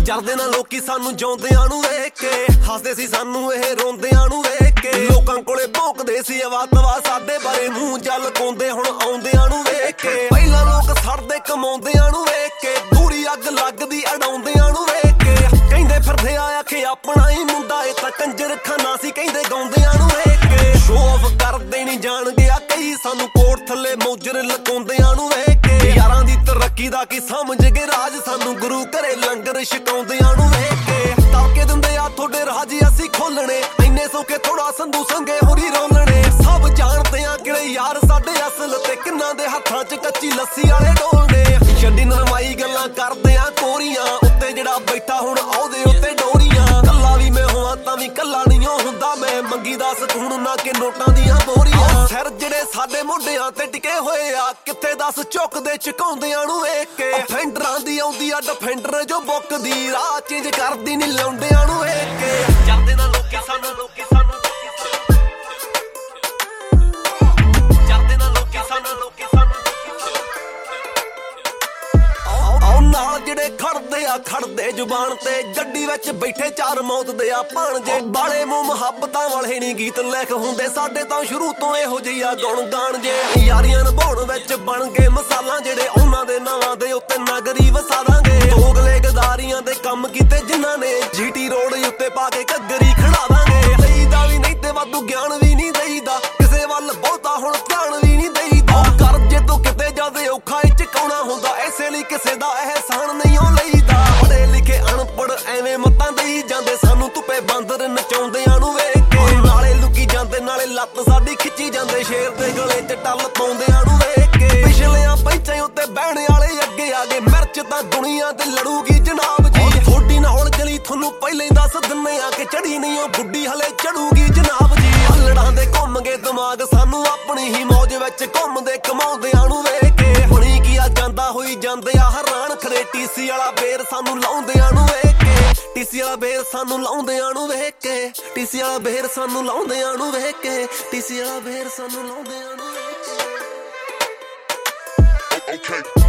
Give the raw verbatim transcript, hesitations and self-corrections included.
ਜਰਦੇ ਨਾ ਲੋਕੀ ਸਾਨੂੰ ਜਿਉਂਦਿਆਂ ਨੂੰ ਵੇਖ ਕੇ, ਹੱਸਦੇ ਸੀ ਸਾਨੂੰ ਇਹ ਰੋਂਦਿਆਂ ਨੂੰ ਵੇਖ ਕੇ। ਲੋਕਾਂ ਕੋਲੇ ਭੌਂਕਦੇ ਸੀ ਅਵਾਤਵਾ ਸਾਡੇ ਬਾਰੇ, ਮੂੰਹ ਜਲ ਪਾਉਂਦੇ ਹੁਣ ਆਉਂਦਿਆਂ ਨੂੰ ਵੇਖ ਕੇ। ਪਹਿਲਾਂ ਲੋਕ ਸੜਦੇ ਕਮਾਉਂਦਿਆਂ ਨੂੰ ਵੇਖ ਕੇ, ਦੂਰੀ ਅੱਗ ਲੱਗਦੀ ਅਡਾਉਂਦਿਆਂ ਨੂੰ ਵੇਖ ਕੇ। ਕਹਿੰਦੇ ਫਿਰਦੇ ਆ ਆਖੇ ਆਪਣਾ ਹੀ ਮੁੰਡਾ, ਇਹ ਤਾਂ ਕੰਜਰ ਖਾਨਾ ਸੀ ਕਹਿੰਦੇ ਗਾਉਂਦਿਆਂ ਨੂੰ ਵੇਖ ਕੇ। ਸ਼ੋ ਆਫ ਕਰਦੇ ਨਹੀਂ ਜਾਣ ਗਿਆ ਕਈ, ਸਾਨੂੰ ਕੋਟ ਥੱਲੇ ਮੌਜਰ ਲਕਾਉਂਦਿਆਂ ਨੂੰ ਵੇਖ ਕੇ। ਯਾਰਾਂ ਦੀ ਤਰੱਕੀ ਦਾ ਕੀ ਸਮਝ ਗਏ ਰਾਜ, ਸਾਨੂੰ ਗੁਰੂ ਘਰੇ ਲੰਗਰ ਛਕਾਉਂਦਿਆਂ ਨੂੰ ਵੇਖ ਕੇ। ਤਾਕੇ ਦਿੰਦੇ ਆ ਤੁਹਾਡੇ ਰਾਜ ਅਸੀਂ ਖੋਲਣੇ, ਇੰਨੇ ਸੌਕੇ ਥੋੜਾ ਸੰਧੂ ਸੰਗੇ ਹੋਰੀ ਰੋਲਣੇ। ਸਭ ਜਾਣਦੇ ਆ ਕਿਹੜੇ ਯਾਰ ਸਾਡੇ ਅਸਲ, ਤੇ ਕਿੰਨਾਂ ਦੇ ਹੱਥਾਂ 'ਚ ਕੱਚੀ ਲੱਸੀ ਵਾਲੇ ਡੋਲਣੇ। ਛੱਡੀ ਨਰਮਾਈ ਗੱਲਾਂ ਕਰਦੇ ਆ ਕੋਰੀਆਂ, ਉੱਤੇ ਜਿਹੜਾ ਬੈਠਾ ਹੁਣ ਆਉਦੇ ਉੱਤੇ ਡੋਰੀਆਂ। ਕੱਲਾ ਵੀ ਮੈਂ ਹੋਵਾਂ ਤਾਂ ਵੀ ਕੱਲਾ ਨਹੀਂ ਹੁੰਦਾ ਮੈਂ, ਮੰਗੀ ਦਾ ਸਕੂਨ ਨਾ ਕਿ ਨੋਟਾਂ ਦੀਆਂ ਬੋਰੀਆਂ। ਸਿਰ ਜਿਹੜੇ ਸਾਡੇ ਮੋਢਿਆਂ ਤੇ ਟਿਕੇ ਹੋਏ ਆ, ਕਿੱਥੇ ਦੱਸ ਝੁਕਦੇ ਝੁਕਾਉਂਦਿਆਂ ਨੂੰ ਵੇਖ ਕੇ। ਫੈਂਡਰਾਂ ਦੀ ਆਉਂਦੀ ਆ ਡਿਫੈਂਡਰ ਜੋ ਬੁੱਕਦੀ, ਰਾਹ ਚੇਂਜ ਕਰਦੀ ਨਹੀਂ ਲਾਉਂਦਿਆਂ ਨੂੰ ਵੇਖ ਕੇ। ਜਰਦੇ ਨਾ ਲੋਕੀ ਸਾਨੂੰ ਲੋਕੀ ਸਾਨੂੰ ਜਰਦੇ ਨਾ ਲੋਕੀ ਸਾਨੂੰ ਲੋਕੀ ਸਾਨੂੰ ਆਉ ਨਾਲ ਜਿਹੜੇ ਖੜਦੇ ਆ ਖੜਦੇ ਜ਼ੁਬਾਨ ਤੇ, ਗੱਡੀ ਵਿੱਚ ਬੈਠੇ ਚਾਰ ਮੌਤ ਦੇ ਆ ਭਾਣਜੇ। ਬਾਲੇ ਮੂੰਹ ਮੁਹੱਬਤਾਂ ਵਾਲੇ ਨਹੀਂ ਗੀਤ ਲਿਖ ਹੁੰਦੇ ਸਾਡੇ ਤਾਂ ਸ਼ੁਰੂ ਤੋਂ ਇਹੋ ਜਿਹੀ ਆ ਗੁਣ ਗਾਣ ਜੇ। ਯਾਰੀਆਂ ਨਿਭਾਉਣ ਵਿੱਚ ਬਣ ਗਏ ਮਸਾਲਾ ਜਿਹੜੇ, ਉਹਨਾਂ ਦੇ ਨਾਵਾਂ ਦੇ ਉੱਤੇ ਨਗਰੀ ਵਸਾ ਦਾਂਗੇ। ਦੋਗਲੇ ਗਦਾਰੀਆਂ ਦੇ ਕੰਮ ਕੀਤੇ ਜਿਨ੍ਹਾਂ ਨੇ, ਜੀਟੀ ਰੋਡ ਉੱਤੇ ਪਾ ਕੇ ਘੱਗਰੀ ਖੜਾ ਦਾਂਗੇ। ਦੇਈਦਾ ਵੀ ਨਹੀਂ ਤੇ ਵਾਧੂ ਗਿਆਨ ਵੀ ਨਹੀਂ ਦੇਈਦਾ, ਕਿਸੇ ਵੱਲ ਬਹੁਤਾ ਹੁਣ ਧਿਆਨ ਵੀ ਨਹੀਂ ਦੇਈਦਾ। ਕਰਜ਼ੇ ਤੋਂ ਕਿਤੇ ਜ਼ਿਆਦਾ ਔਖਾ ਇਹ ਚੁਕਾਉਣਾ ਹੁੰਦਾ, ਇਸੇ ਲਈ ਕਿਸੇ ਦਾ ਅਹਿਸਾਨ ਨਹੀਂ ਉਹ ਲਈਦਾ। ਪੜ੍ਹੇ ਲਿਖੇ ਅਨਪੜ੍ਹ ਐਵੇਂ ਮੱਤਾਂ ਦੇਈ ਜਾਂਦੇ, ਸਾਨੂੰ ਧੁੱਪੇ ਬਾਂਦਰ ਨਚਾਉਂਦਿਆਂ ਨੂੰ ਵੇਖ ਕੇ। ਨਾਲੇ ਲੁਕੀ ਜਾਂਦੇ ਨਾਲੇ ਲੱਤ ਸਾਡੀ ਖਿੱਚੀ ਜਾਂਦੇ, ਸ਼ੇਰ ਦੇ ਗਲੇ 'ਚ ਟੱਲ ਪਾਉਂਦਿਆਂ ਨੂੰ ਵੇਖ ਕੇ। ਪਿਛਲਿਆਂ ਪੈਂਚਾਂ ਉੱਤੇ ਬਹਿਣ ਵਾਲੇ ਅੱਗੇ ਆ ਗਏ, ਮਿਰਚ ਤਾਂ ਦੁਨੀਆ ਤੇ ਲੜੂਗੀ ਜਨਾਬ ਜੀ। ਥੋੜੀ ਨਾਲ ਜਲੀ ਤੁਹਾਨੂੰ ਪਹਿਲਾਂ ਹੀ ਦੱਸ ਦਿੰਨੇ ਆ ਕਿ ਚੜੀ ਨਹੀਂ ਉਹ ਗੁੱਡੀ ਹਲੇ ਚੜੂਗੀ ਜਨਾਬ ਜੀ। ਹੱਲੜਾਂ ਦੇ ਘੁੰਮ ਗਏ ਦਿਮਾਗ ਸਾਨੂੰ, ਆਪਣੀ ਹੀ ਮੌਜ ਵਿੱਚ ਘੁੰਮਦੇ ਕਮਾਉਂਦਿਆਂ ਨੂੰ ਵੇਖ ਕੇ। ਹੁਣੀ ਕੀ ਆ ਜਾਂਦਾ ਹੋਈ ਜਾਂਦੇ ਆ ਹੈਰਾਨ, ਖੜੇ ਟੀਸੀ ਵਾਲਾ ਬੇਰ ਸਾਨੂੰ ਲਾਉਂਦਿਆਂ ਨੂੰ ਵੇਖ ਕੇ। ਟੀਸੀ ਵਾਲਾ ਬੇਰ ਸਾਨੂੰ ਲਾਉਂਦਿਆਂ ਨੂੰ ਵੇਖ ਕੇ, ਟੀਸੀ ਵਾਲਾ ਬੇਰ ਸਾਨੂੰ ਲਾਉਂਦਿਆਂ ਨੂੰ ਵੇਖ ਕੇ, ਟੀਸੀ ਵਾਲਾ ਬੇਰ ਸਾਨੂੰ ਲਾਉਂਦਿਆਂ ਨੂੰ ਵੇਖ ਕੇ। Okay.